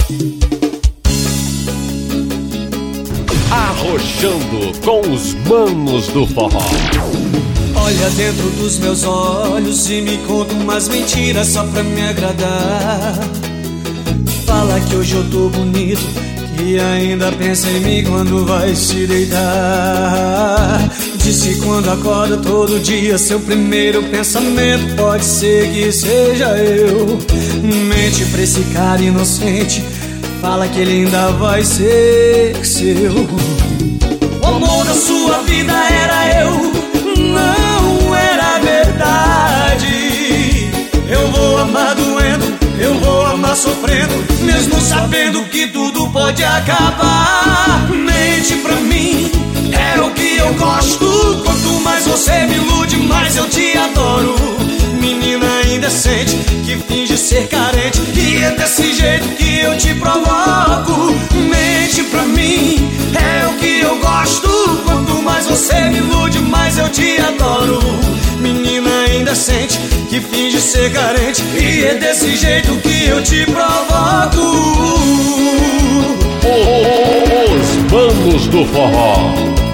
Arrochando com os manos do forró. Olha dentro dos meus olhos e me conta umas mentiras só pra me agradar. Fala que hoje eu tô bonito, que ainda pensa em mim quando vai se deitar. Disse que quando acorda todo dia seu primeiro pensamento pode ser que seja eu. Mente pra esse cara inocente, fala que ele ainda vai ser seu. O amor da sua vida era eu, não era verdade. Eu vou amar doendo, eu vou amar sofrendo, mesmo sabendo que tudo pode acabar. Mente pra mim, é o que eu gosto. Quanto mais você me ilude, mais eu te adoro. Menina indecente, que finge ser carente, e é desse jeito que eu te provoco. Mente pra mim, é o que eu gosto. Quanto mais você me ilude, mais eu te adoro. Menina indecente, que finge ser carente, e é desse jeito que eu te provoco. Os manos do forró.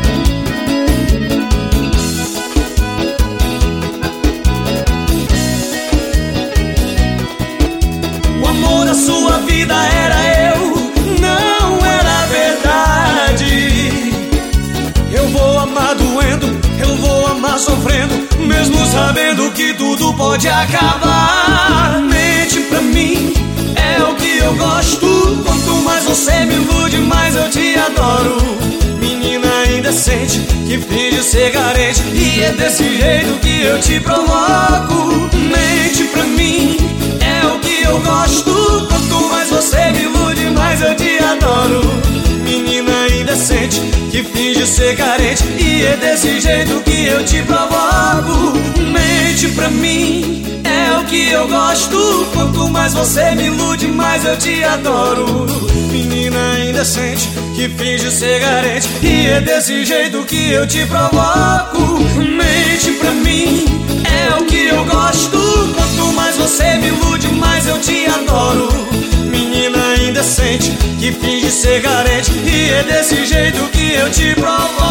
O amor da sua vida era eu, não era verdade. Eu vou amar doendo, eu vou amar sofrendo, mesmo sabendo que tudo pode acabar. Mente pra mim, é o que eu gosto. Quanto mais você me ilude, mais eu te adoro. Menina indecente, que finge ser carente, e é desse jeito que eu te provoco. Mente pra mim, é o que eu gosto. Quanto mais você me ilude, mais eu te adoro. Menina indecente, que finge ser carente, e é desse jeito que eu te provoco. Mente pra mim, é o que eu gosto. Quanto mais você me ilude, mais eu te adoro. Menina indecente, que finge ser carente, e é desse jeito que eu te provoco. Mente pra mim, é o que eu gosto. Quanto mais você me ilude, mais eu te adoro. Menina indecente, que finge ser carente, e é desse jeito que eu te provoco.